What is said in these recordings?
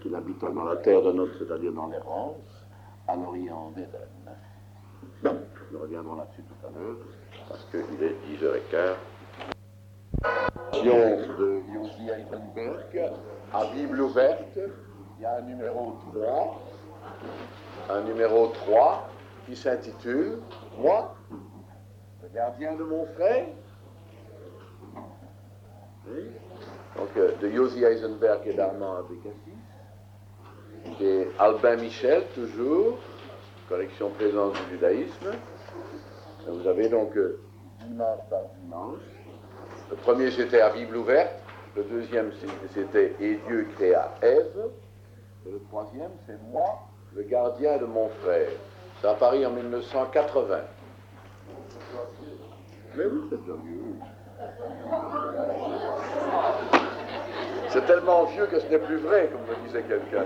qu'il habite dans la terre de notre, c'est-à-dire dans l'errance, à l'orient d'Éden. Bon, nous reviendrons là-dessus tout à l'heure, parce qu'il est 10h15. De Jussi Eisenberg, à Bible ouverte, il y a un numéro 3 qui s'intitule « Moi, le gardien de mon frère ». Oui. Donc, de Jussi Eisenberg et d'Armand Abécassis, et Albin Michel, toujours, collection Présence du judaïsme. Et vous avez donc dimanche par dimanche. Le premier, c'était à Bible ouverte. Le deuxième, c'était « Et Dieu créa Ève ». Et le troisième, c'est « Moi, le gardien de mon frère ». Ça a paru en 1980. Mais oui, c'est bien vieux. C'est tellement vieux que ce n'est plus vrai, comme me disait quelqu'un.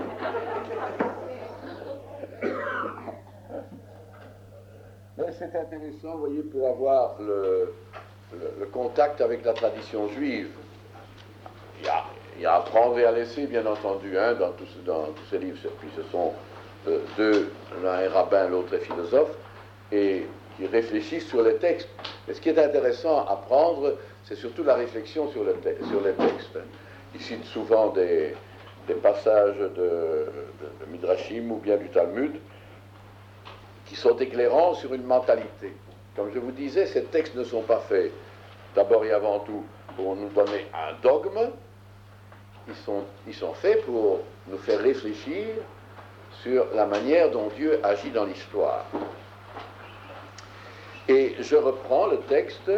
Mais c'est intéressant, vous voyez, pour avoir le contact avec la tradition juive. Il y a à prendre et à laisser, bien entendu, dans tous ces livres. Puis ce sont deux, l'un est rabbin, l'autre est philosophe, et qui réfléchissent sur les textes. Mais ce qui est intéressant à prendre, c'est surtout la réflexion sur les textes. Ils citent souvent des passages de Midrashim ou bien du Talmud qui sont éclairants sur une mentalité. Comme je vous disais, ces textes ne sont pas faits d'abord et avant tout pour nous donner un dogme. Ils sont faits pour nous faire réfléchir sur la manière dont Dieu agit dans l'histoire. Et je reprends le texte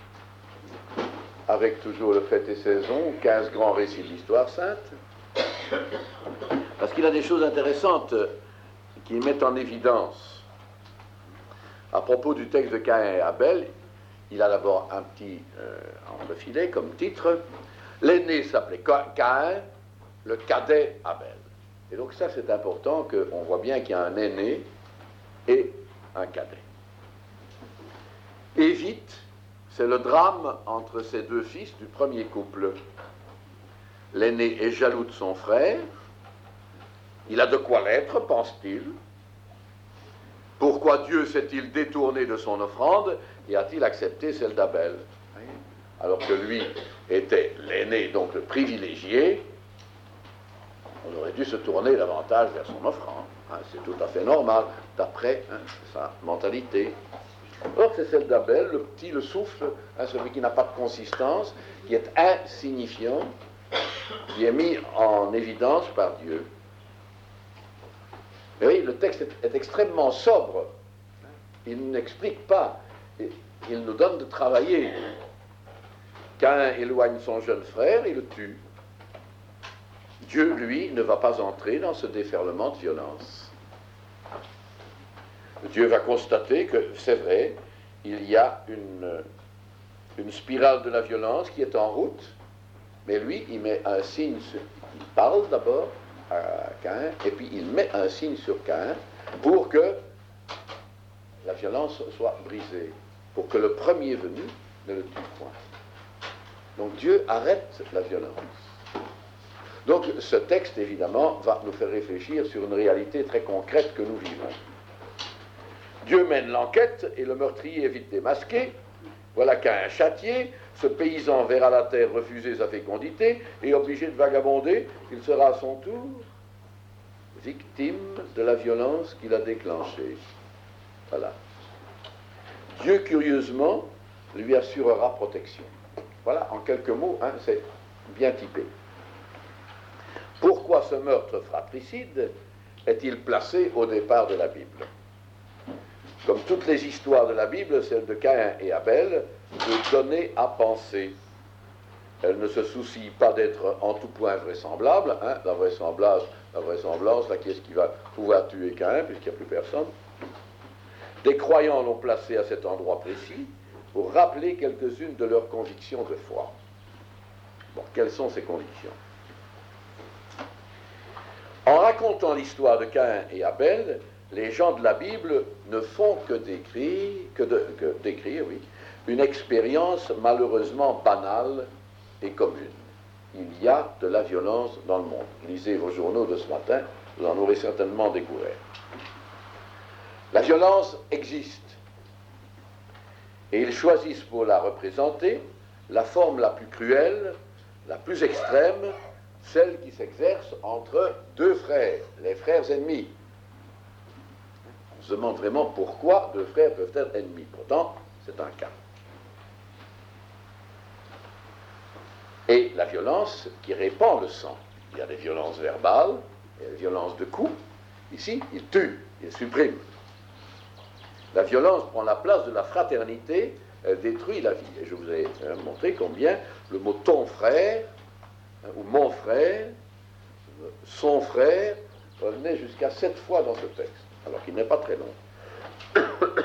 avec toujours le fait et saison, 15 grands récits de l'histoire sainte, parce qu'il a des choses intéressantes qui mettent en évidence. À propos du texte de Caïn et Abel, il a d'abord un petit entrefilet comme titre. L'aîné s'appelait Caïn, le cadet Abel. Et donc ça, c'est important qu'on voit bien qu'il y a un aîné et un cadet. Et vite, c'est le drame entre ces deux fils du premier couple. L'aîné est jaloux de son frère. Il a de quoi l'être, pense-t-il. Pourquoi Dieu s'est-il détourné de son offrande et a-t-il accepté celle d'Abel? Alors que lui était l'aîné, donc le privilégié, on aurait dû se tourner davantage vers son offrande. C'est tout à fait normal, d'après sa mentalité. Or, c'est celle d'Abel, le petit, le souffle, celui qui n'a pas de consistance, qui est insignifiant, qui est mis en évidence par Dieu. Et oui, le texte est extrêmement sobre. Il n'explique pas, il nous donne de travailler. Caïn éloigne son jeune frère et le tue. Dieu, lui, ne va pas entrer dans ce déferlement de violence. Dieu va constater que, c'est vrai, il y a une spirale de la violence qui est en route, mais lui, il met un signe, il parle d'abord à Caïn, et puis il met un signe sur Caïn pour que la violence soit brisée, pour que le premier venu ne le tue point. Donc Dieu arrête la violence. Donc ce texte, évidemment, va nous faire réfléchir sur une réalité très concrète que nous vivons. Dieu mène l'enquête et le meurtrier est vite démasqué. Voilà Caïn châtié, ce paysan verra la terre refuser sa fécondité et obligé de vagabonder, il sera à son tour victime de la violence qu'il a déclenchée. Voilà. Dieu, curieusement, lui assurera protection. Voilà, en quelques mots, c'est bien typé. Pourquoi ce meurtre fratricide est-il placé au départ de la Bible? Comme toutes les histoires de la Bible, celle de Caïn et Abel peut donner à penser. Elle ne se soucie pas d'être en tout point vraisemblable. La vraisemblance, là, qui est-ce qui va pouvoir tuer Caïn, puisqu'il n'y a plus personne? Des croyants l'ont placé à cet endroit précis pour rappeler quelques-unes de leurs convictions de foi. Bon, quelles sont ces convictions? En racontant l'histoire de Caïn et Abel, les gens de la Bible ne font que décrire une expérience malheureusement banale et commune. il y a de la violence dans le monde. Lisez vos journaux de ce matin, vous en aurez certainement découvert. La violence existe. Et ils choisissent pour la représenter la forme la plus cruelle, la plus extrême, celle qui s'exerce entre deux frères, les frères ennemis. On se demande vraiment pourquoi deux frères peuvent être ennemis. Pourtant, c'est un cas. Et la violence qui répand le sang. Il y a des violences verbales, il y a des violences de coups. Ici, il tue, il supprime. La violence prend la place de la fraternité, elle détruit la vie. Et je vous ai montré combien le mot ton frère, ou mon frère, son frère, revenait jusqu'à 7 fois dans ce texte, alors qu'il n'est pas très long.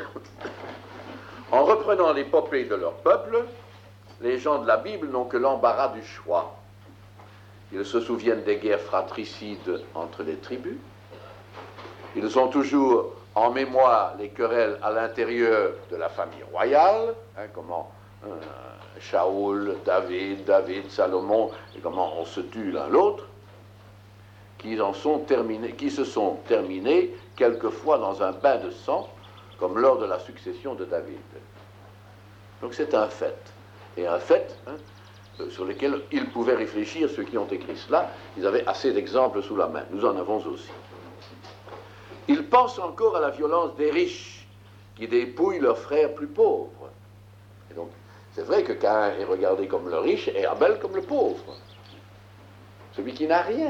En reprenant l'épopée de leur peuple, les gens de la Bible n'ont que l'embarras du choix. Ils se souviennent des guerres fratricides entre les tribus. Ils ont toujours en mémoire les querelles à l'intérieur de la famille royale, comment Shaoul, David, Salomon, et comment on se tue l'un l'autre, qui se sont terminés quelquefois dans un bain de sang, comme lors de la succession de David. Donc c'est un fait. Et un fait sur lequel ils pouvaient réfléchir, ceux qui ont écrit cela, ils avaient assez d'exemples sous la main. Nous en avons aussi. Ils pensent encore à la violence des riches, qui dépouillent leurs frères plus pauvres. Et donc, c'est vrai que Caïn est regardé comme le riche et Abel comme le pauvre. Celui qui n'a rien.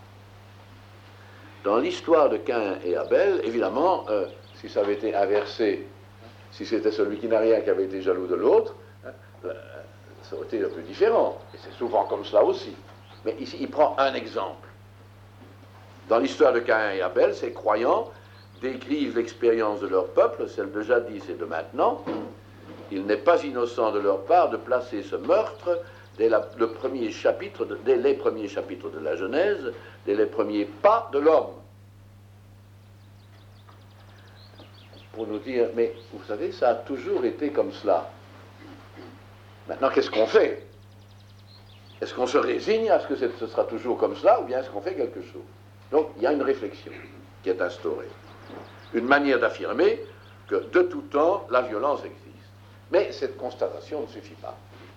Dans l'histoire de Caïn et Abel, évidemment, si ça avait été inversé, si c'était celui qui n'a rien qui avait été jaloux de l'autre, ça aurait été un peu différent. Et c'est souvent comme cela aussi. Mais ici, il prend un exemple. Dans l'histoire de Caïn et Abel, ces croyants décrivent l'expérience de leur peuple, celle de jadis et de maintenant. Il n'est pas innocent de leur part de placer ce meurtre dès les premiers chapitres de la Genèse, dès les premiers pas de l'homme. Pour nous dire, mais vous savez, ça a toujours été comme cela. Maintenant, qu'est-ce qu'on fait? Est-ce qu'on se résigne à ce que ce sera toujours comme cela, ou bien est-ce qu'on fait quelque chose? Donc, il y a une réflexion qui est instaurée. Une manière d'affirmer que, de tout temps, la violence existe. Mais cette constatation ne suffit pas.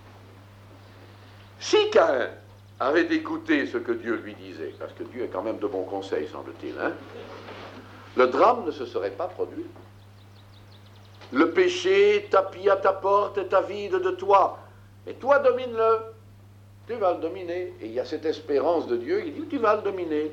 Si Caïn avait écouté ce que Dieu lui disait, parce que Dieu est quand même de bons conseils, semble-t-il, le drame ne se serait pas produit. Le péché tapis à ta porte est avide de toi. Mais toi, domine-le. Tu vas le dominer. Et il y a cette espérance de Dieu, il dit, tu vas le dominer.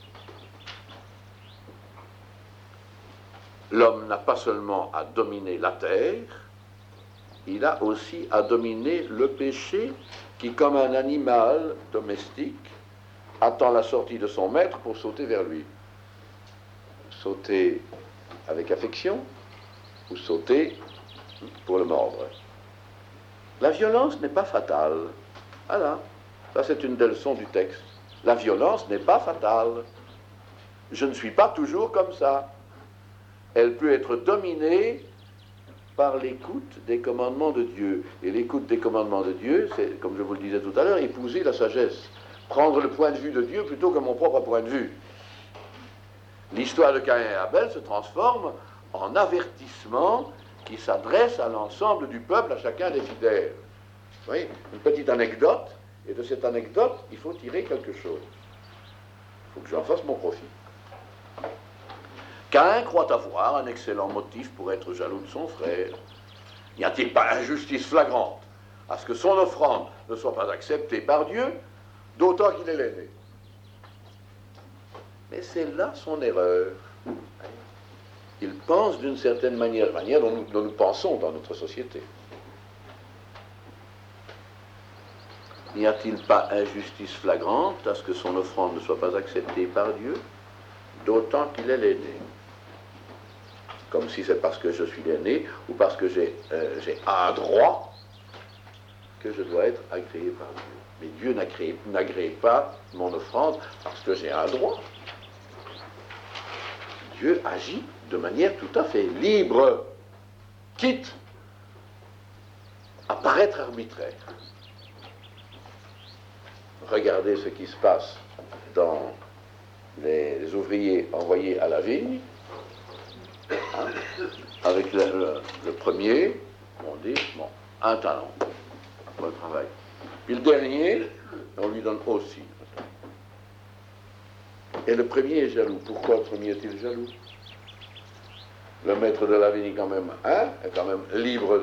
L'homme n'a pas seulement à dominer la terre, il a aussi à dominer le péché qui, comme un animal domestique, attend la sortie de son maître pour sauter vers lui. Sauter avec affection ou sauter pour le mordre. La violence n'est pas fatale. Voilà, ça c'est une des leçons du texte. La violence n'est pas fatale. Je ne suis pas toujours comme ça. Elle peut être dominée par l'écoute des commandements de Dieu. Et l'écoute des commandements de Dieu, c'est, comme je vous le disais tout à l'heure, épouser la sagesse. Prendre le point de vue de Dieu plutôt que mon propre point de vue. L'histoire de Caïn et Abel se transforme en avertissement qui s'adresse à l'ensemble du peuple, à chacun des fidèles. Vous voyez, une petite anecdote, et de cette anecdote, il faut tirer quelque chose. Il faut que j'en fasse mon profit. Caïn croit avoir un excellent motif pour être jaloux de son frère. N'y a-t-il pas injustice flagrante à ce que son offrande ne soit pas acceptée par Dieu, d'autant qu'il est l'aîné? Mais c'est là son erreur. Il pense d'une certaine manière, dont nous pensons dans notre société. N'y a-t-il pas injustice flagrante à ce que son offrande ne soit pas acceptée par Dieu, d'autant qu'il est l'aîné? Comme si c'est parce que je suis l'aîné ou parce que j'ai un droit que je dois être agréé par Dieu. Mais Dieu n'agrée pas mon offrande parce que j'ai un droit. Dieu agit de manière tout à fait libre, quitte à paraître arbitraire. regardez ce qui se passe dans les ouvriers envoyés à la vigne, hein, avec le premier, on dit, bon, un talent pour le travail. Puis le dernier, on lui donne aussi. Et le premier est jaloux. Pourquoi le premier est-il jaloux? Le maître de la vigne est quand même libre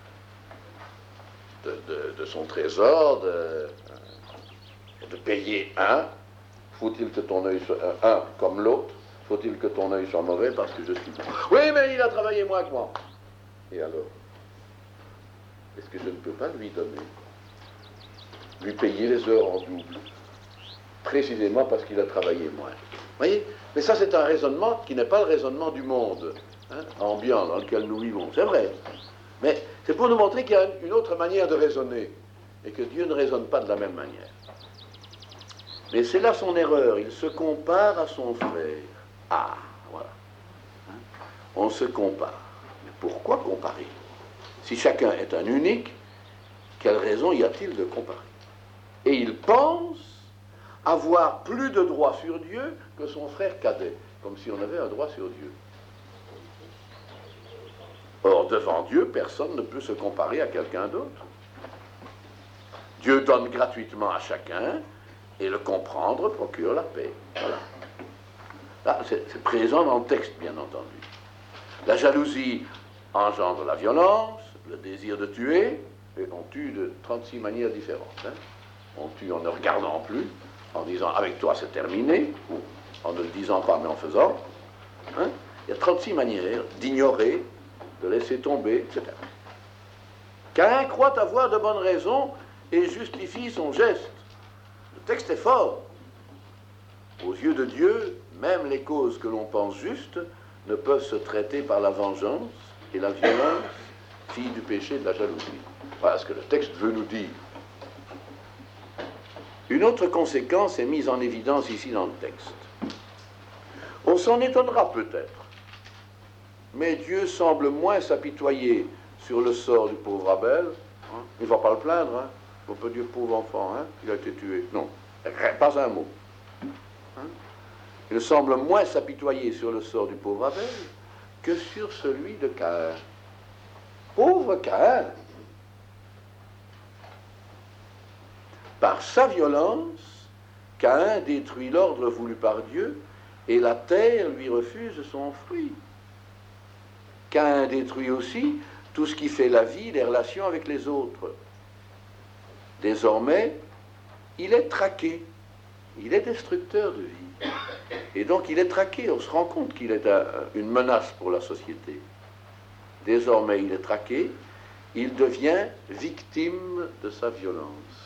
de son trésor, de payer un. Faut-il que ton œil soit un comme l'autre? Faut-il que ton œil soit mauvais parce que je suis bon? Oui, mais il a travaillé moins que moi. Et alors? Est-ce que je ne peux pas lui donner, lui payer les heures en double, précisément parce qu'il a travaillé moins? Vous voyez? Mais ça, c'est un raisonnement qui n'est pas le raisonnement du monde ambiant dans lequel nous vivons. C'est vrai. Mais c'est pour nous montrer qu'il y a une autre manière de raisonner et que Dieu ne raisonne pas de la même manière. Mais c'est là son erreur. Il se compare à son frère. Ah, voilà. On se compare. Mais pourquoi comparer? Si chacun est un unique, quelle raison y a-t-il de comparer? Et il pense avoir plus de droit sur Dieu que son frère cadet, comme si on avait un droit sur Dieu. Or, devant Dieu, personne ne peut se comparer à quelqu'un d'autre. Dieu donne gratuitement à chacun, et le comprendre procure la paix. Voilà. Là, c'est présent dans le texte, bien entendu. La jalousie engendre la violence, le désir de tuer, et on tue de 36 manières différentes. On tue en ne regardant plus, en disant « avec toi c'est terminé », ou en ne le disant pas mais en faisant. Il y a 36 manières d'ignorer, de laisser tomber, etc. Caïn croit avoir de bonnes raisons et justifie son geste. Le texte est fort. Aux yeux de Dieu, même les causes que l'on pense justes ne peuvent se traiter par la vengeance et la violence, fille du péché de la jalousie. Voilà ce que le texte veut nous dire. Une autre conséquence est mise en évidence ici dans le texte. On s'en étonnera peut-être, mais Dieu semble moins s'apitoyer sur le sort du pauvre Abel. Il ne va pas le plaindre. On peut dire pauvre enfant, il a été tué. Non, pas un mot. Il semble moins s'apitoyer sur le sort du pauvre Abel que sur celui de Caïn. Pauvre Caïn! Par sa violence, Caïn détruit l'ordre voulu par Dieu et la terre lui refuse son fruit. Caïn détruit aussi tout ce qui fait la vie, les relations avec les autres. Désormais, il est traqué. Il est destructeur de vie. Et donc il est traqué. On se rend compte qu'il est une menace pour la société. Désormais, il est traqué. Il devient victime de sa violence.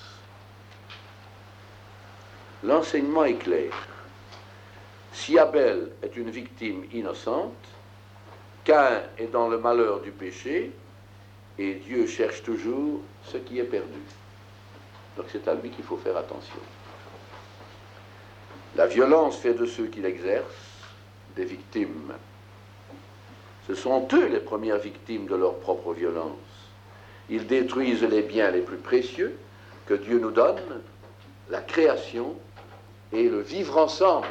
L'enseignement est clair. Si Abel est une victime innocente, Caïn est dans le malheur du péché, et Dieu cherche toujours ce qui est perdu. Donc c'est à lui qu'il faut faire attention. La violence fait de ceux qui l'exercent des victimes. Ce sont eux les premières victimes de leur propre violence. Ils détruisent les biens les plus précieux que Dieu nous donne, la création et le vivre ensemble.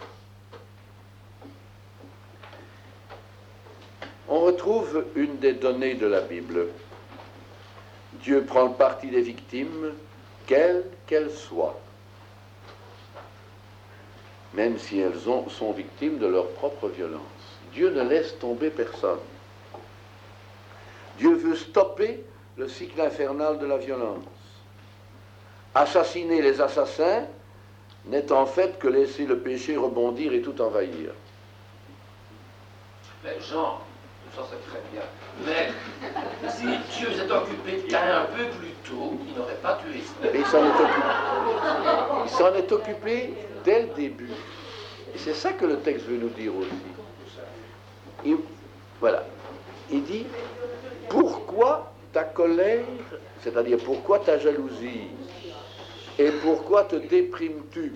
On retrouve une des données de la Bible. Dieu prend le parti des victimes, quelles qu'elles soient, même si elles sont victimes de leur propre violence. Dieu ne laisse tomber personne. Dieu veut stopper le cycle infernal de la violence. Assassiner les assassins n'est en fait que laisser le péché rebondir et tout envahir. Mais Jean, ça c'est très bien. Mais si Dieu s'est occupé de Caïn un peu plus tôt, il n'aurait pas tué ça. Et il s'en est occupé dès le début. Et c'est ça que le texte veut nous dire aussi. Voilà. Il dit, pourquoi ta colère, c'est-à-dire pourquoi ta jalousie, et pourquoi te déprimes-tu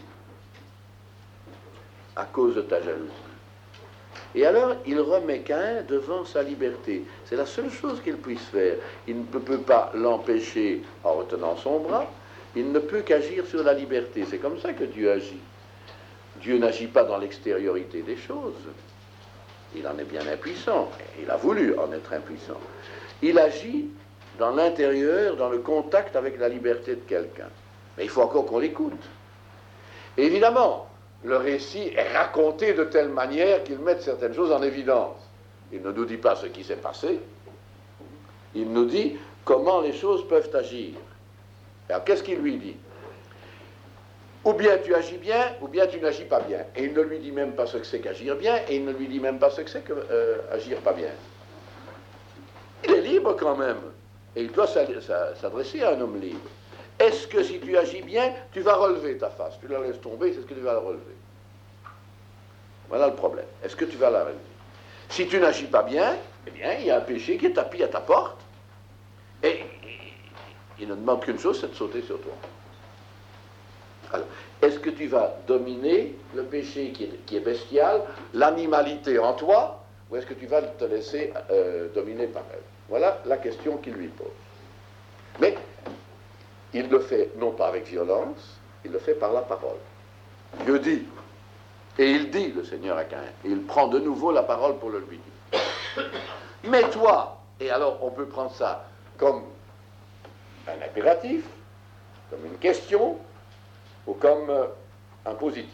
à cause de ta jalousie? Et alors, il remet Caïn devant sa liberté. C'est la seule chose qu'il puisse faire. Il ne peut pas l'empêcher en retenant son bras. il ne peut qu'agir sur la liberté. C'est comme ça que Dieu agit. Dieu n'agit pas dans l'extériorité des choses. Il en est bien impuissant. Il a voulu en être impuissant. Il agit dans l'intérieur, dans le contact avec la liberté de quelqu'un. Mais il faut encore qu'on l'écoute. Et évidemment, le récit est raconté de telle manière qu'il mette certaines choses en évidence. Il ne nous dit pas ce qui s'est passé. Il nous dit comment les choses peuvent agir. Alors, qu'est-ce qu'il lui dit? Ou bien tu agis bien, ou bien tu n'agis pas bien. Et il ne lui dit même pas ce que c'est qu'agir bien, et il ne lui dit même pas ce que c'est qu'agir pas bien. Il est libre quand même. Et il doit s'adresser à un homme libre. Est-ce que si tu agis bien, tu vas relever ta face? Tu la laisses tomber, c'est ce que tu vas la relever. Voilà le problème. Est-ce que tu vas la relever? Si tu n'agis pas bien, eh bien, il y a un péché qui est tapis à ta porte. Et il ne demande qu'une chose, c'est de sauter sur toi. Alors, est-ce que tu vas dominer le péché qui est bestial, l'animalité en toi, ou est-ce que tu vas te laisser dominer par elle? Voilà la question qu'il lui pose. Mais il le fait non pas avec violence, il le fait par la parole. Dieu dit, et il dit, le Seigneur à Caïn, et il prend de nouveau la parole pour le lui dire. Mais toi, et alors on peut prendre ça comme un impératif, comme une question, ou comme un positif.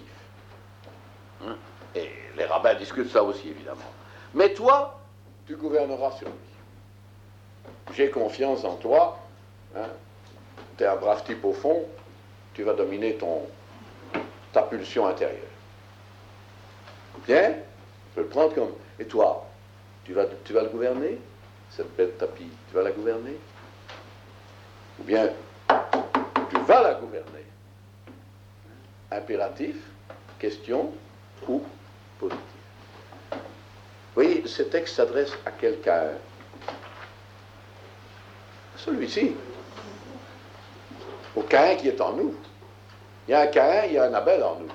Et les rabbins discutent ça aussi, évidemment. Mais toi, tu gouverneras sur lui. J'ai confiance en toi, hein. Tu es un brave type au fond, tu vas dominer ta pulsion intérieure. Bien, je peux le prendre comme... Et toi, tu vas le gouverner? Cette bête tapis, tu vas la gouverner? Ou bien, tu vas la gouverner? Impératif, question ou positif. Vous voyez, ce texte s'adresse à quelqu'un. Celui-ci. Au Caïn qui est en nous. Il y a un Caïn, il y a un Abel en nous.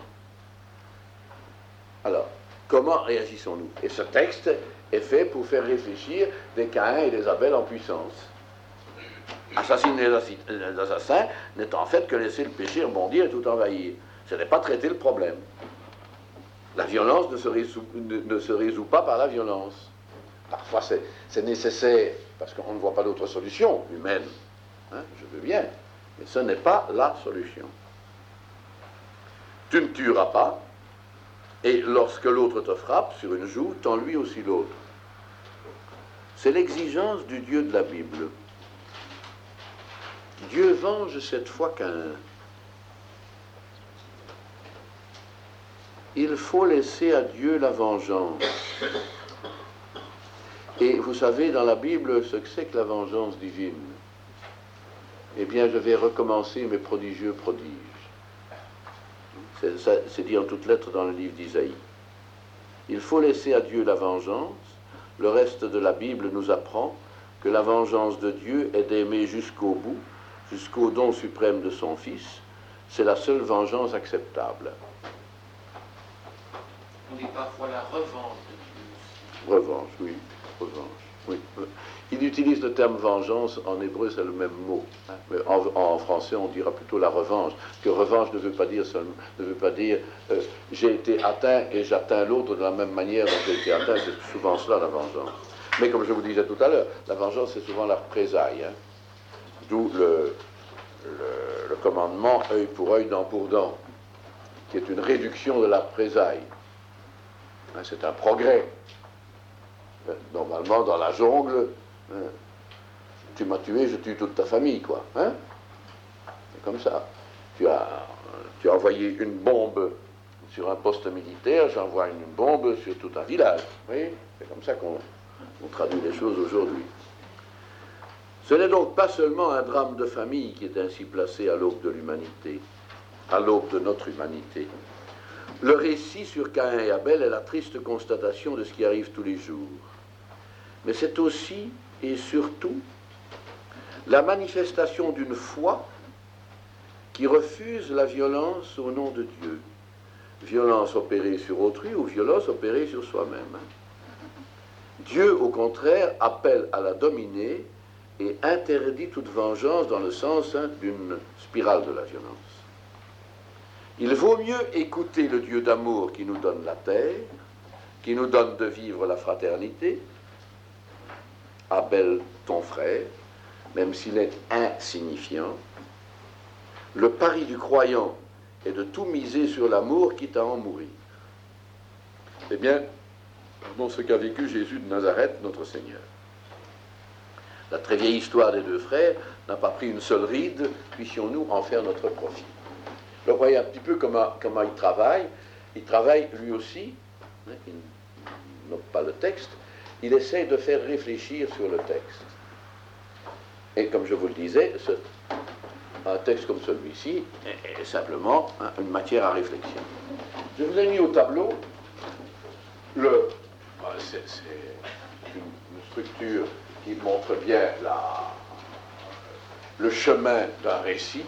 Alors, comment réagissons-nous? Et ce texte est fait pour faire réfléchir des Caïns et des Abel en puissance. Assassiner les assassins n'est en fait que laisser le péché rebondir et tout envahir. Ce n'est pas traiter le problème. La violence ne se résout pas par la violence. Parfois c'est nécessaire, parce qu'on ne voit pas d'autre solution humaine. Hein, je veux bien. Mais ce n'est pas la solution. Tu ne tueras pas, et lorsque l'autre te frappe sur une joue, tends lui aussi l'autre. C'est l'exigence du Dieu de la Bible. Dieu venge cette fois Caïn. Il faut laisser à Dieu la vengeance. Et vous savez dans la Bible ce que c'est que la vengeance divine. Eh bien, je vais recommencer mes prodigieux prodiges. C'est dit en toutes lettres dans le livre d'Isaïe. Il faut laisser à Dieu la vengeance. Le reste de la Bible nous apprend que la vengeance de Dieu est d'aimer jusqu'au bout, jusqu'au don suprême de son Fils. C'est la seule vengeance acceptable. On dit parfois la revanche de Dieu. Revanche, oui. Revanche, oui. Il utilise le terme vengeance, en hébreu c'est le même mot. Hein. Mais en français on dira plutôt la revanche. Que revanche ne veut pas dire j'ai été atteint et j'atteins l'autre de la même manière dont j'ai été atteint. C'est souvent cela la vengeance. Mais comme je vous disais tout à l'heure, la vengeance c'est souvent la représaille. Hein. D'où le commandement œil pour œil, dent pour dent, qui est une réduction de la représaille. Hein, c'est un progrès. Normalement, dans la jungle, tu m'as tué, je tue toute ta famille, quoi. Hein? C'est comme ça. Tu as envoyé une bombe sur un poste militaire, j'envoie une bombe sur tout un village. Oui, c'est comme ça qu'on traduit les choses aujourd'hui. Ce n'est donc pas seulement un drame de famille qui est ainsi placé à l'aube de l'humanité, à l'aube de notre humanité. Le récit sur Caïn et Abel est la triste constatation de ce qui arrive tous les jours. Mais c'est aussi et surtout la manifestation d'une foi qui refuse la violence au nom de Dieu. Violence opérée sur autrui ou violence opérée sur soi-même. Dieu, au contraire, appelle à la dominer et interdit toute vengeance dans le sens d'une spirale de la violence. Il vaut mieux écouter le Dieu d'amour qui nous donne la terre, qui nous donne de vivre la fraternité. Abel, ton frère, même s'il est insignifiant, le pari du croyant est de tout miser sur l'amour, quitte à en mourir. Eh bien, pardon, ce qu'a vécu Jésus de Nazareth, notre Seigneur. La très vieille histoire des deux frères n'a pas pris une seule ride, puissions-nous en faire notre profit. Donc, vous voyez un petit peu comment il travaille. Il travaille lui aussi, il note pas le texte, il essaie de faire réfléchir sur le texte. Et comme je vous le disais, un texte comme celui-ci est simplement une matière à réflexion. Je vous ai mis au tableau c'est une structure qui montre bien le chemin d'un récit.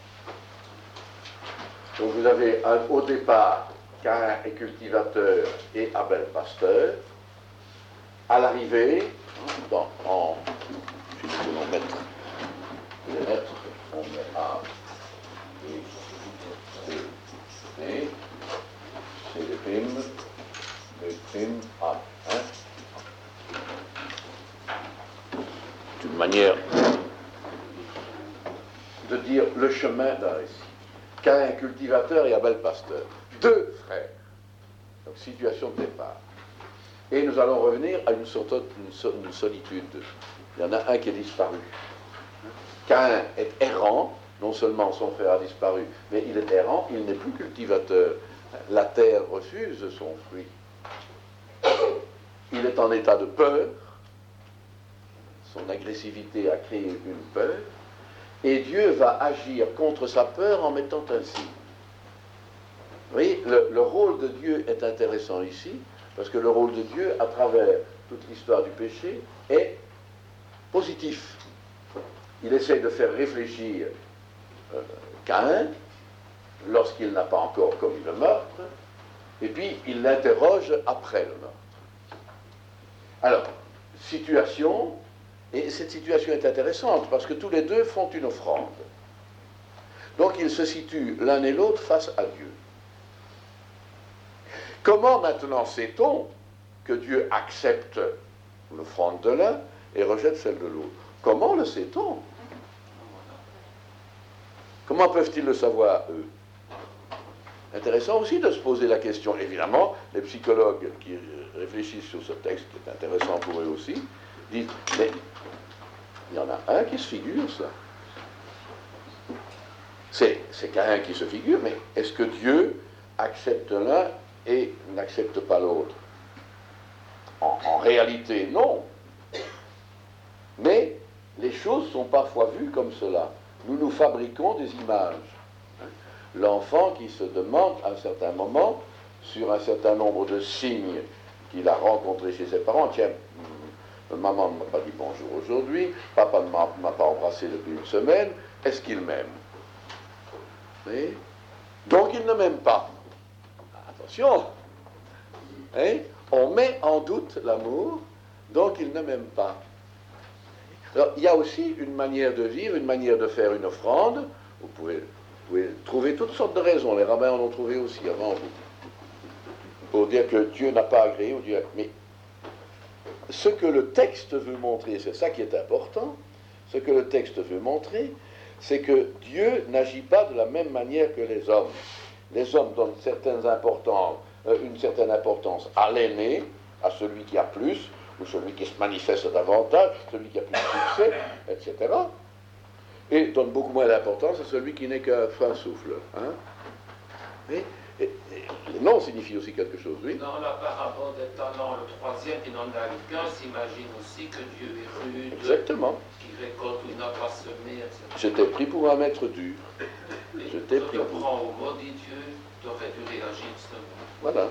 Donc vous avez au départ Caïn est cultivateur et Abel pasteur. À l'arrivée, si nous voulons mettre les lettres, on met A, B, C, D, C de prime, B prime, A. C'est une manière de dire le chemin d'un récit. Caïn cultivateur et Abel pasteur. Deux frères. Donc situation de départ. Et nous allons revenir à une solitude. Il y en a un qui est disparu. Caïn est errant, non seulement son frère a disparu, mais il est errant, il n'est plus cultivateur. La terre refuse son fruit. Il est en état de peur. Son agressivité a créé une peur. Et Dieu va agir contre sa peur en mettant un signe. Vous voyez, le rôle de Dieu est intéressant ici, parce que le rôle de Dieu, à travers toute l'histoire du péché, est positif. Il essaie de faire réfléchir Caïn, lorsqu'il n'a pas encore commis le meurtre, et puis il l'interroge après le meurtre. Alors, situation, et cette situation est intéressante, parce que tous les deux font une offrande. Donc ils se situent l'un et l'autre face à Dieu. Comment maintenant sait-on que Dieu accepte l'offrande de l'un et rejette celle de l'autre? Comment le sait-on? Comment peuvent-ils le savoir, eux? Intéressant aussi de se poser la question. Évidemment, les psychologues qui réfléchissent sur ce texte, qui est intéressant pour eux aussi, disent, mais il y en a un qui se figure, ça. C'est Caïn qui se figure, mais est-ce que Dieu accepte l'un et n'accepte pas l'autre? En réalité, non. Mais les choses sont parfois vues comme cela. Nous nous fabriquons des images. L'enfant qui se demande à un certain moment, sur un certain nombre de signes qu'il a rencontrés chez ses parents, tiens, maman ne m'a pas dit bonjour aujourd'hui, papa ne m'a pas embrassé depuis une semaine, est-ce qu'il m'aime? Oui. Donc il ne m'aime pas. Attention, hein? On met en doute l'amour, donc il ne m'aime pas. Alors, il y a aussi une manière de vivre, une manière de faire une offrande. Vous pouvez trouver toutes sortes de raisons, les rabbins en ont trouvé aussi avant vous, pour dire que Dieu n'a pas agréé, mais ce que le texte veut montrer, c'est ça qui est important, ce que le texte veut montrer, c'est que Dieu n'agit pas de la même manière que les hommes. Les hommes donnent une certaine importance à l'aîné, à celui qui a plus, ou celui qui se manifeste davantage, celui qui a plus de succès, etc. Et donnent beaucoup moins d'importance à celui qui n'est qu'un fin souffle. Hein? Et le nom signifie aussi quelque chose, oui. Dans la parabole des talents, le troisième qui n'en a eu qu'un, s'imagine aussi que Dieu est rude. Exactement. Qui récolte où il n'a pas semé, etc. J'étais pris pour un maître dur. Je te prends au maudit Dieu, tu aurais dû réagir seulement. Voilà.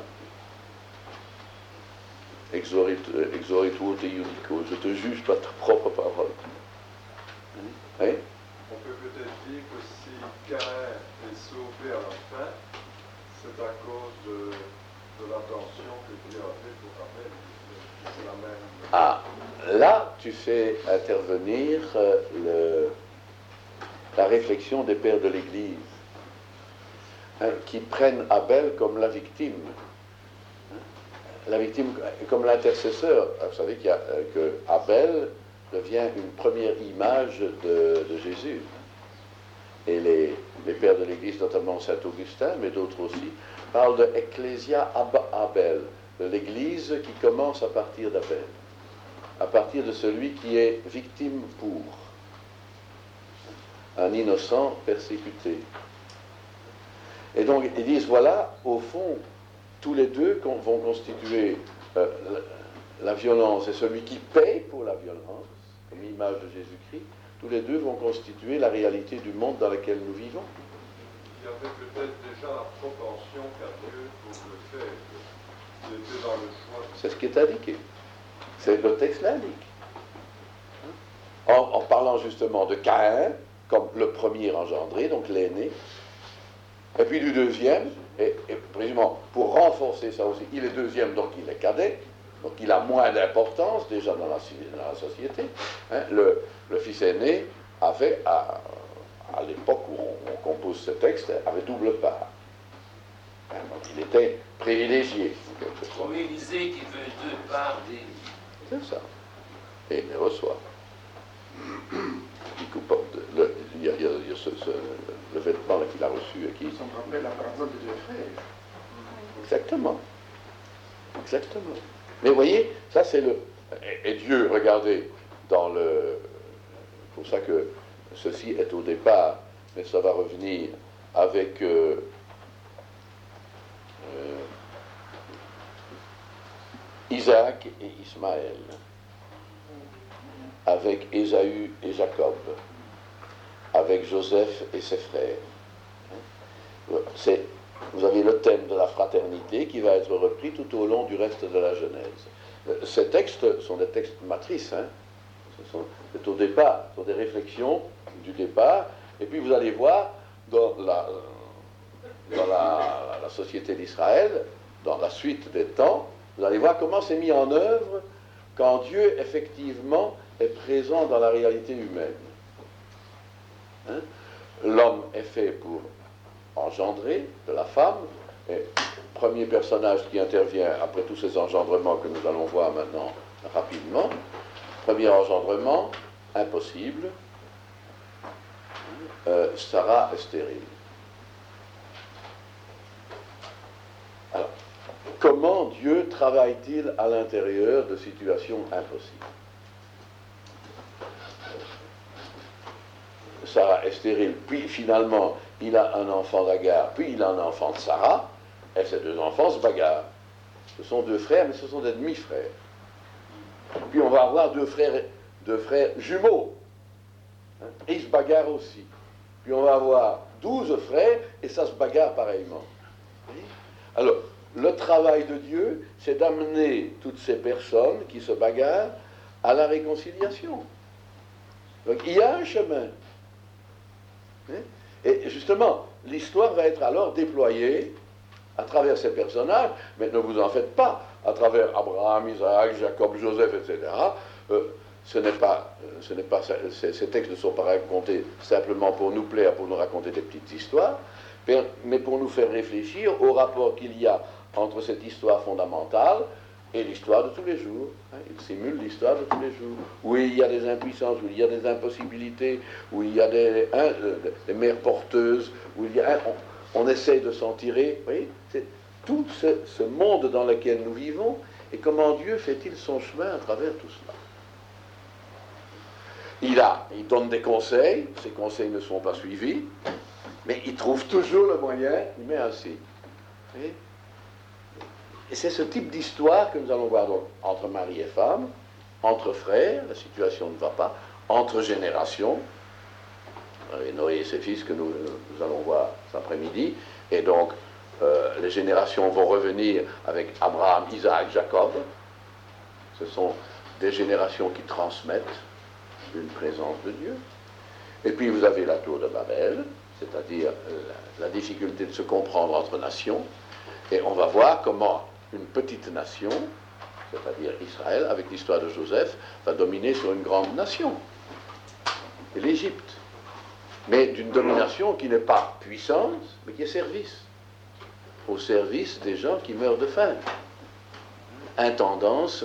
Exoritu te iudico, je te juge par ta propre parole. Hein? On peut peut-être dire que si Caïn est sauvé à la fin, c'est à cause de de l'attention que Dieu a fait pour Abel. C'est la même. Ah, là, tu fais intervenir la réflexion des pères de l'Église, hein, qui prennent Abel comme la victime. La victime comme l'intercesseur. Vous savez que Abel devient une première image de Jésus. Et les pères de l'Église, notamment Saint Augustin, mais d'autres aussi, parlent de Ecclesia Abel, de l'Église qui commence à partir d'Abel, à partir de celui qui est victime pour un innocent persécuté. Et donc ils disent, voilà, au fond, tous les deux vont constituer la violence et celui qui paye pour la violence, comme image de Jésus-Christ, tous les deux vont constituer la réalité du monde dans lequel nous vivons. Il y avait peut-être déjà la propension qu'a Dieu pour le faire. Il était dans le choix. C'est ce qui est indiqué. C'est le texte l'indique. En parlant justement de Caïn, comme le premier engendré, donc l'aîné, et puis du deuxième, et précisément pour renforcer ça aussi, il est deuxième, donc il est cadet, donc il a moins d'importance déjà dans la société. Hein, le fils aîné avait, à l'époque où on compose ce texte, avait double part. Hein, donc il était privilégié. Comme Élisée qui veut deux parts des... C'est ça. Et il reçoit. Il y a le vêtement qu'il a reçu et qui... Ça me rappelle la parabole des deux frères. Exactement. Exactement. Mais vous voyez, ça c'est le... Et Dieu, regardez, dans le... C'est pour ça que ceci est au départ, mais ça va revenir avec... Isaac et Ismaël, avec Ésaü et Jacob, avec Joseph et ses frères. Vous avez le thème de la fraternité qui va être repris tout au long du reste de la Genèse. Ces textes sont des textes matrices, hein. C'est au départ, ce sont des réflexions du départ, et puis vous allez voir dans la société d'Israël, dans la suite des temps, vous allez voir comment c'est mis en œuvre quand Dieu, effectivement, est présent dans la réalité humaine. Hein? L'homme est fait pour engendrer de la femme, et le premier personnage qui intervient après tous ces engendrements que nous allons voir maintenant rapidement, premier engendrement, impossible, Sarah est stérile. Alors, comment Dieu travaille-t-il à l'intérieur de situations impossibles? Sarah est stérile, puis finalement, il a un enfant d'Agar, puis il a un enfant de Sarah, et ces deux enfants se bagarrent. Ce sont deux frères, mais ce sont des demi-frères. Puis on va avoir deux frères jumeaux, hein, et ils se bagarrent aussi. Puis on va avoir 12 frères, et ça se bagarre pareillement. Alors, le travail de Dieu, c'est d'amener toutes ces personnes qui se bagarrent à la réconciliation. Donc il y a un chemin. Et justement, l'histoire va être alors déployée à travers ces personnages, mais ne vous en faites pas, à travers Abraham, Isaac, Jacob, Joseph, etc. Ces textes ne sont pas racontés simplement pour nous plaire, pour nous raconter des petites histoires, mais pour nous faire réfléchir au rapport qu'il y a entre cette histoire fondamentale et l'histoire de tous les jours. Il simule l'histoire de tous les jours, où il y a des impuissances, où il y a des impossibilités, où il y a des mères porteuses, où il y a on essaie de s'en tirer. Vous voyez, c'est tout ce monde dans lequel nous vivons, et comment Dieu fait-il son chemin à travers tout cela. Il donne des conseils, ces conseils ne sont pas suivis, mais il trouve toujours le moyen, il met un signe. Vous voyez. Et c'est ce type d'histoire que nous allons voir donc, entre mari et femme, entre frères, la situation ne va pas, entre générations, et Noé et ses fils que nous allons voir cet après-midi, et donc les générations vont revenir avec Abraham, Isaac, Jacob. Ce sont des générations qui transmettent une présence de Dieu. Et puis vous avez la tour de Babel, c'est-à-dire la difficulté de se comprendre entre nations. Et on va voir comment une petite nation, c'est-à-dire Israël, avec l'histoire de Joseph, va dominer sur une grande nation, et l'Égypte. Mais d'une domination qui n'est pas puissance, mais qui est service. Au service des gens qui meurent de faim. Intendance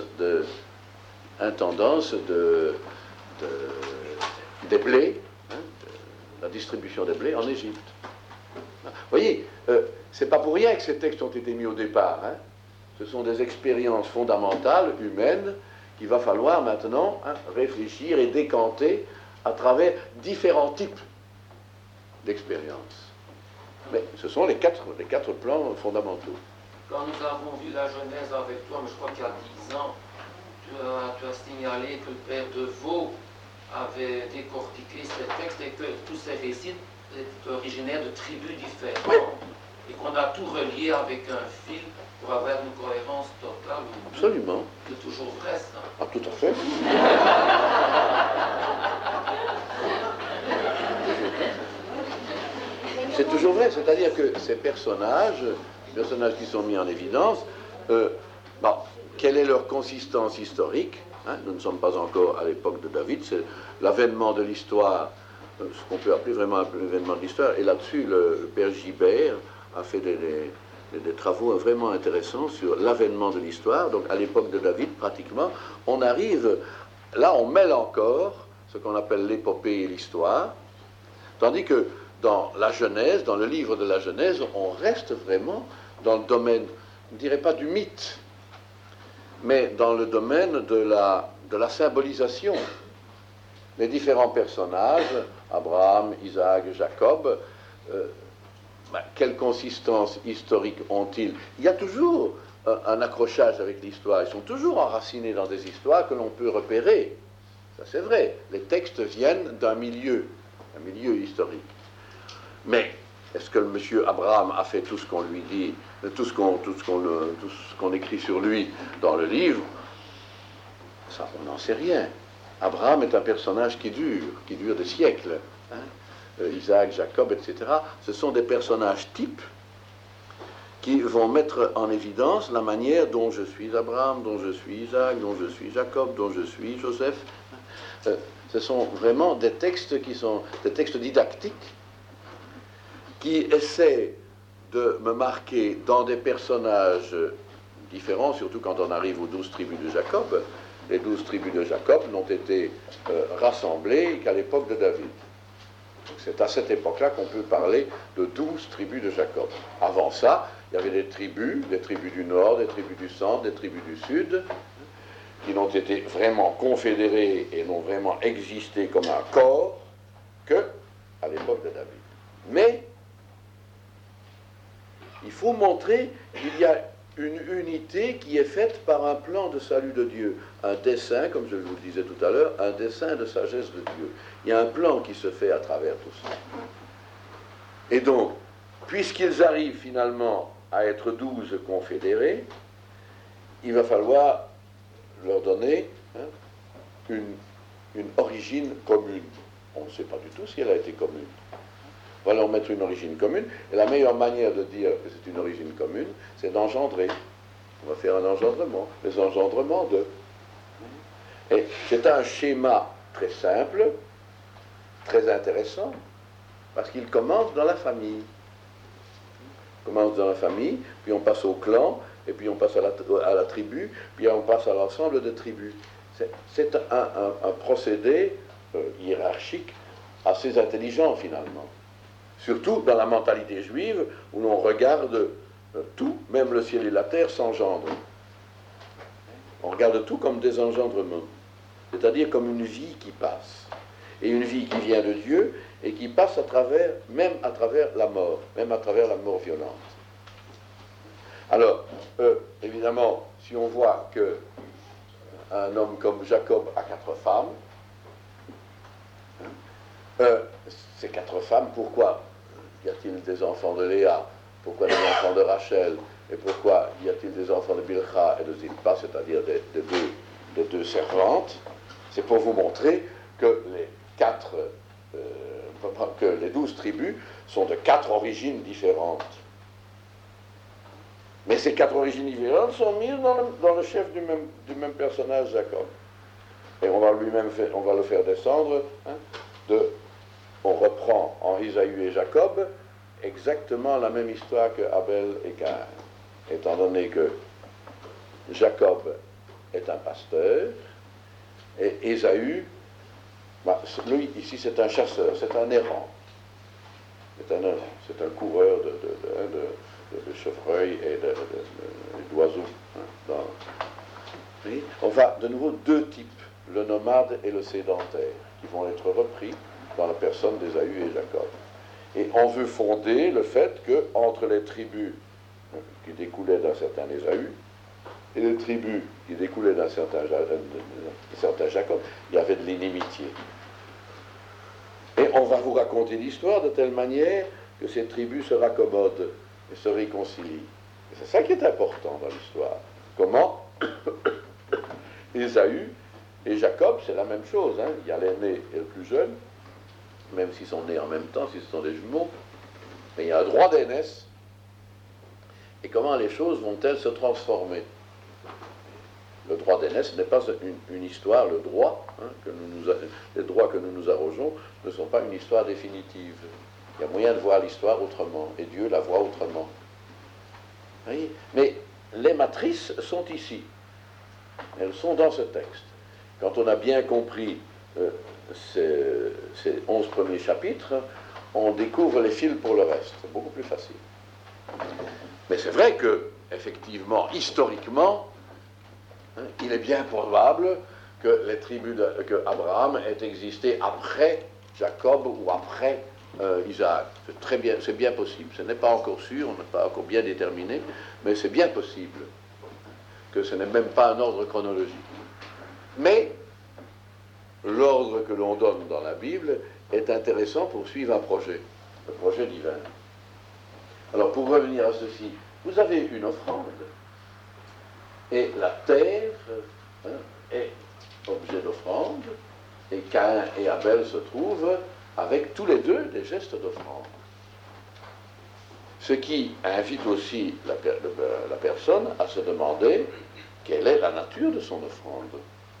des blés, la distribution des blés en Égypte. Vous voyez, c'est pas pour rien que ces textes ont été mis au départ. Ce sont des expériences fondamentales, humaines, qu'il va falloir maintenant réfléchir et décanter à travers différents types d'expériences. Mais ce sont les quatre plans fondamentaux. Quand nous avons vu la Genèse avec toi, mais je crois qu'il y a 10 ans, tu as signalé que le père Deveau avait décortiqué ces textes et que tous ces récits étaient originaires de tribus différentes et qu'on a tout relié avec un fil pour avoir une cohérence totale. Absolument. C'est toujours vrai, ça. Ah, tout à fait. C'est toujours vrai, c'est-à-dire que ces personnages qui sont mis en évidence, quelle est leur consistance historique? Nous ne sommes pas encore à l'époque de David, c'est l'avènement de l'histoire, ce qu'on peut appeler vraiment l'avènement de l'histoire, et là-dessus le père Gibert a fait des travaux vraiment intéressants sur l'avènement de l'histoire. Donc à l'époque de David, pratiquement, on arrive, là on mêle encore ce qu'on appelle l'épopée et l'histoire, tandis que dans la Genèse, dans le livre de la Genèse, on reste vraiment dans le domaine, je ne dirais pas du mythe, mais dans le domaine de la symbolisation. Les différents personnages, Abraham, Isaac, Jacob, quelle consistance historique ont-ils? Il y a toujours un accrochage avec l'histoire, ils sont toujours enracinés dans des histoires que l'on peut repérer. Ça c'est vrai, les textes viennent d'un milieu historique. Mais est-ce que le monsieur Abraham a fait tout ce qu'on lui dit, tout ce qu'on écrit sur lui dans le livre? Ça, on n'en sait rien. Abraham est un personnage qui dure des siècles. Isaac, Jacob, etc. Ce sont des personnages types qui vont mettre en évidence la manière dont je suis Abraham, dont je suis Isaac, dont je suis Jacob, dont je suis Joseph. Ce sont vraiment des textes qui sont des textes didactiques qui essaient de me marquer dans des personnages différents, surtout quand on arrive aux 12 tribus de Jacob. Les 12 tribus de Jacob n'ont été rassemblées qu'à l'époque de David. C'est à cette époque-là qu'on peut parler de 12 tribus de Jacob. Avant ça, il y avait des tribus du nord, des tribus du centre, des tribus du sud, qui n'ont été vraiment confédérées et n'ont vraiment existé comme un corps que à l'époque de David. Mais il faut montrer qu'il y a une unité qui est faite par un plan de salut de Dieu, un dessein, comme je vous le disais tout à l'heure, un dessein de sagesse de Dieu. Il y a un plan qui se fait à travers tout ça. Et donc, puisqu'ils arrivent finalement à être 12 confédérés, il va falloir leur donner une origine commune. On ne sait pas du tout si elle a été commune. On va leur mettre une origine commune, et la meilleure manière de dire que c'est une origine commune, c'est d'engendrer. On va faire un engendrement, les engendrements de. Et c'est un schéma très simple, très intéressant, parce qu'il commence dans la famille. On commence dans la famille, puis on passe au clan, et puis on passe à la tribu, puis on passe à l'ensemble des tribus. C'est un procédé hiérarchique assez intelligent, finalement. Surtout dans la mentalité juive, où l'on regarde tout, même le ciel et la terre, s'engendrent. On regarde tout comme des engendrements, c'est-à-dire comme une vie qui passe. Et une vie qui vient de Dieu, et qui passe même à travers la mort, même à travers la mort violente. Alors, évidemment, si on voit qu'un homme comme Jacob a 4 femmes, ces 4 femmes, pourquoi y a-t-il des enfants de Léa? Pourquoi des enfants de Rachel? Et pourquoi y a-t-il des enfants de Bilha et de Zilpa, c'est-à-dire des deux servantes? C'est pour vous montrer que les 12 tribus sont de 4 origines différentes. Mais ces 4 origines différentes sont mises dans le chef du même personnage, Jacob. Et on va le faire descendre. On reprend en Ésaü et Jacob exactement la même histoire que Abel et Caïn. Étant donné que Jacob est un pasteur, et Ésaü, lui, ici, c'est un chasseur, c'est un errant. C'est un coureur de chevreuils et d'oiseaux. On va de nouveau 2 types, le nomade et le sédentaire, qui vont être repris dans la personne d'Ésaü et Jacob. Et on veut fonder le fait qu'entre les tribus qui découlaient d'un certain Ésaü et les tribus qui découlaient d'un certain Jacob, il y avait de l'inimitié. Et on va vous raconter l'histoire de telle manière que ces tribus se raccommodent et se réconcilient. Et c'est ça qui est important dans l'histoire. Comment Ésaü et Jacob, c'est la même chose. Il y a l'aîné et le plus jeune, même s'ils sont nés en même temps, s'ils sont des jumeaux, mais il y a un droit d'aînesse. Et comment les choses vont-elles se transformer? Le droit d'aînesse n'est pas une histoire, le droit, les droits que nous arrogeons ne sont pas une histoire définitive. Il y a moyen de voir l'histoire autrement, et Dieu la voit autrement. Oui, mais les matrices sont ici. Elles sont dans ce texte. Quand on a bien compris ces 11 premiers chapitres, on découvre les fils pour le reste. C'est beaucoup plus facile. Mais c'est vrai que, effectivement, historiquement, il est bien probable que les tribus que Abraham ait existé après Jacob ou après Isaac. C'est bien possible. Ce n'est pas encore sûr, on n'est pas encore bien déterminé, mais c'est bien possible que ce n'est même pas un ordre chronologique. Mais l'ordre que l'on donne dans la Bible est intéressant pour suivre un projet, le projet divin. Alors, pour revenir à ceci, vous avez une offrande, et la terre est objet d'offrande, et Caïn et Abel se trouvent avec tous les deux des gestes d'offrande. Ce qui invite aussi la personne à se demander quelle est la nature de son offrande.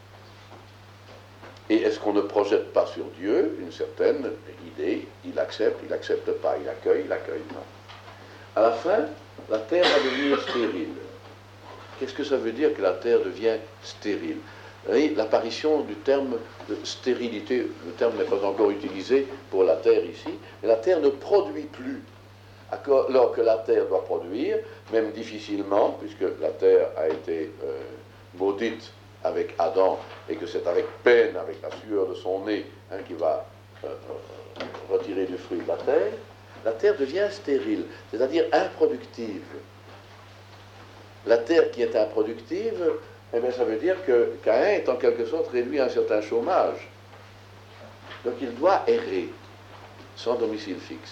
Et est-ce qu'on ne projette pas sur Dieu une certaine idée? Il accepte pas, il accueille pas. À la fin, la terre va devenir stérile. Qu'est-ce que ça veut dire que la terre devient stérile? Vous voyez, l'apparition du terme de stérilité, le terme n'est pas encore utilisé pour la terre ici, mais la terre ne produit plus. Alors que la terre doit produire, même difficilement, puisque la terre a été maudite avec Adam, et que c'est avec peine, avec la sueur de son nez, qu'il va retirer du fruit de la terre devient stérile, c'est-à-dire improductive. La terre qui est improductive, eh bien, ça veut dire que Caïn est en quelque sorte réduit à un certain chômage. Donc il doit errer, sans domicile fixe.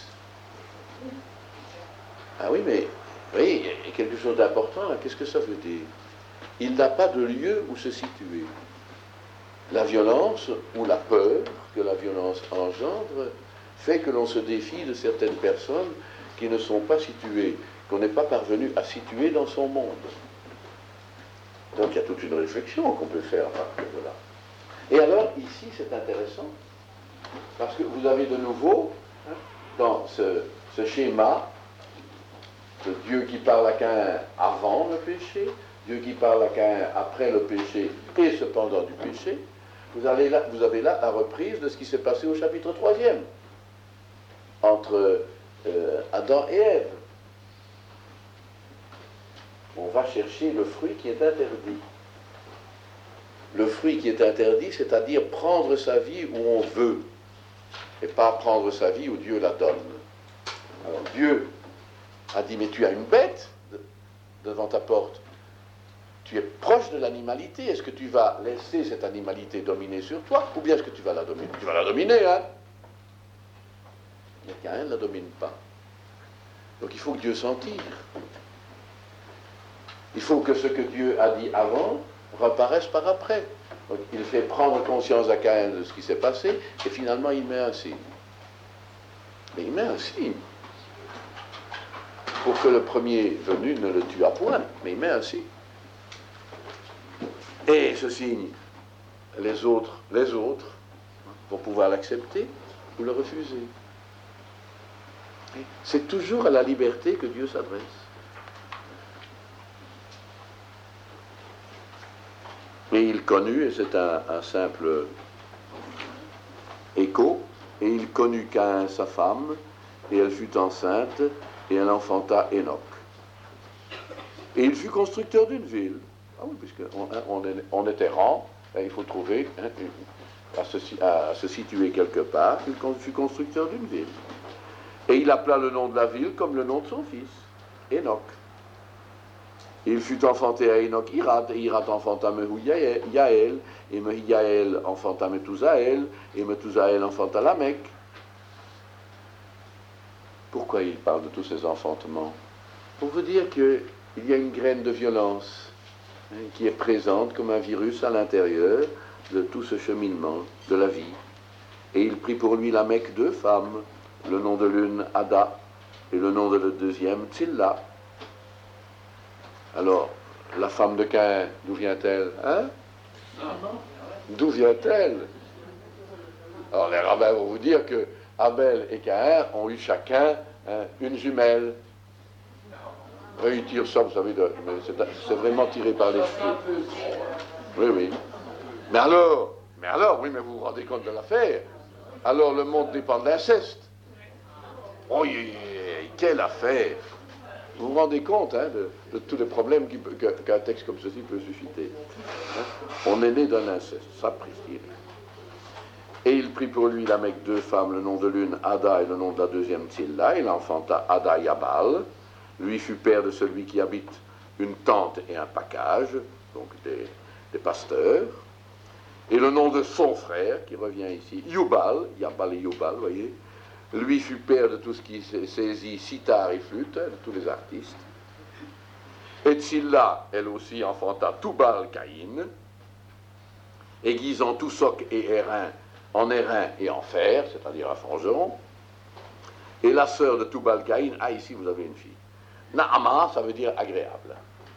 Ah oui, mais oui, il y a quelque chose d'important là. Qu'est-ce que ça veut dire? Il n'a pas de lieu où se situer. La violence ou la peur que la violence engendre fait que l'on se défie de certaines personnes qui ne sont pas situées, qu'on n'est pas parvenu à situer dans son monde. Donc il y a toute une réflexion qu'on peut faire à partir de là. Et alors, ici, c'est intéressant, parce que vous avez de nouveau, dans ce schéma, de Dieu qui parle à Caïn avant le péché, Dieu qui parle à Caïn après le péché et cependant du péché, vous avez là la reprise de ce qui s'est passé au chapitre 3e, entre Adam et Ève. On va chercher le fruit qui est interdit. Le fruit qui est interdit, c'est-à-dire prendre sa vie où on veut, et pas prendre sa vie où Dieu la donne. Alors Dieu a dit, mais tu as une bête devant ta porte. Tu es proche de l'animalité. Est-ce que tu vas laisser cette animalité dominer sur toi, ou bien est-ce que tu vas la dominer? Tu vas la dominer, hein? Mais Caïn ne la domine pas. Donc il faut que Dieu s'en tire. Il faut que ce que Dieu a dit avant reparaisse par après. Donc il fait prendre conscience à Caïn de ce qui s'est passé, et finalement il met un signe. Mais il met un signe. pour que le premier venu ne le tuât point, mais il met ainsi. Et ce signe, les autres, pour pouvoir l'accepter ou le refuser. C'est toujours à la liberté que Dieu s'adresse. Et il connut, et c'est un simple écho, et il connut Caïn sa femme, et elle fut enceinte, et elle enfanta Enoch. Et il fut constructeur d'une ville. Ah oui, puisqu'on est errant, il faut trouver, à se situer quelque part, il fut constructeur d'une ville. Et il appela le nom de la ville comme le nom de son fils, Enoch. Il fut enfanté à Enoch Irad, et Irad enfanta Mehujaël, et Mehujaël enfanta Methusaël, et Methusaël enfanta Lamech. Pourquoi il parle de tous ces enfantements? Pour vous dire qu'il y a une graine de violence qui est présente comme un virus à l'intérieur de tout ce cheminement de la vie. Et il prit pour lui Lamech 2 femmes, le nom de l'une Ada, et le nom de la deuxième Tsilla. Alors, la femme de Caïn, d'où vient-elle? D'où vient-elle? Alors, les rabbins vont vous dire que Abel et Caïn ont eu chacun une jumelle. Ils tirent ça, vous savez, c'est vraiment tiré par les cheveux. Oui, oui. Mais alors, oui, mais vous vous rendez compte de l'affaire? Alors, le monde dépend de l'inceste. Oh, quelle affaire! Vous vous rendez compte de tous les problèmes qu'un texte comme ceci peut susciter. On est né d'un inceste, ça précise. Et il prit pour lui Lamech 2 femmes, le nom de l'une Ada et le nom de la deuxième Tsilla. Il enfanta Ada Yabal. Lui fut père de celui qui habite une tente et un pacage, donc des pasteurs. Et le nom de son frère, qui revient ici, Yubal et Yubal, vous voyez. Lui fut père de tout ce qui saisit sitar et flûte, de tous les artistes. Et Tsilla, elle aussi, enfanta Tubal Caïn, aiguisant tout soc et airain en airain et en fer, c'est-à-dire un forgeron. Et la sœur de Tubal Caïn, ici vous avez une fille. Naama, ça veut dire agréable.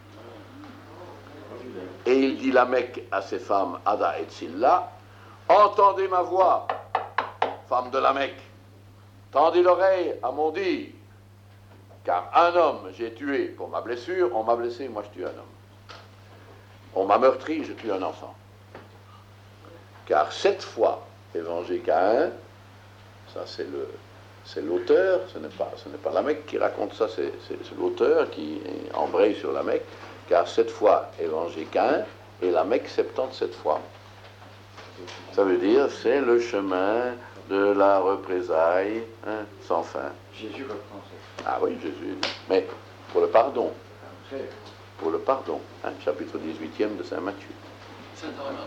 Et il dit Lamech à ses femmes Ada et Tsilla, entendez ma voix, femme de Lamech. Tendez l'oreille à mon dire, car un homme j'ai tué pour ma blessure, on m'a blessé, moi je tue un homme. On m'a meurtri, je tue un enfant. Car 7 fois est vengé Caïn, ça c'est l'auteur, ce n'est pas Lamech qui raconte ça, c'est l'auteur qui embraye sur Lamech, car 7 fois est vengé Caïn, et Lamech 77 fois. Ça veut dire, c'est le chemin de la représailles sans fin. Jésus reprend ça. Ah oui, Jésus. Mais pour le pardon. Pour le pardon. Chapitre 18e de Saint Matthieu. C'est dans la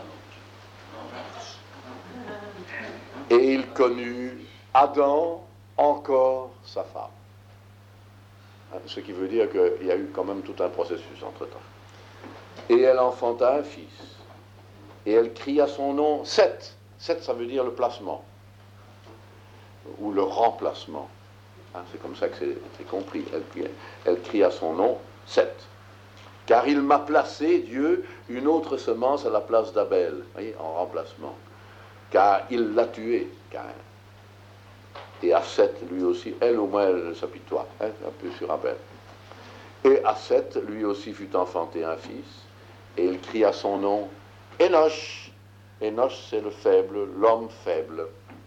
Et il connut Adam encore sa femme. Ce qui veut dire qu'il y a eu quand même tout un processus entre-temps. Et elle enfanta un fils. Et elle cria son nom Seth. Seth, ça veut dire le placement. Ou le remplacement. C'est comme ça que c'est compris. Elle cria son nom Seth. Car il m'a placé, Dieu, une autre semence à la place d'Abel. Vous voyez, en remplacement. Car il l'a tué, Caïn. Et à Seth, lui aussi, elle au moins, elle s'apitoie, un peu sur Abel. Et à Seth, lui aussi, fut enfanté un fils, et il cria son nom Enoch. Enoch, c'est le faible, l'homme faible.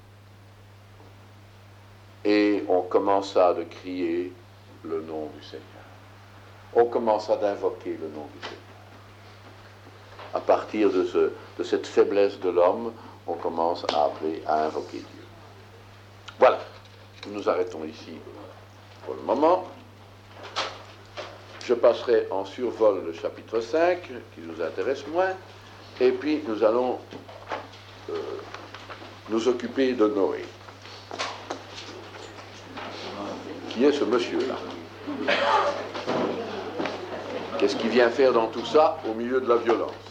Et on commença de crier le nom du Seigneur. On commença d'invoquer le nom du Seigneur. À partir de cette faiblesse de l'homme, on commence à appeler, à invoquer Dieu. Voilà, nous nous arrêtons ici pour le moment. Je passerai en survol le chapitre 5, qui nous intéresse moins, et puis nous allons nous occuper de Noé. Qui est ce monsieur-là? Qu'est-ce qu'il vient faire dans tout ça au milieu de la violence?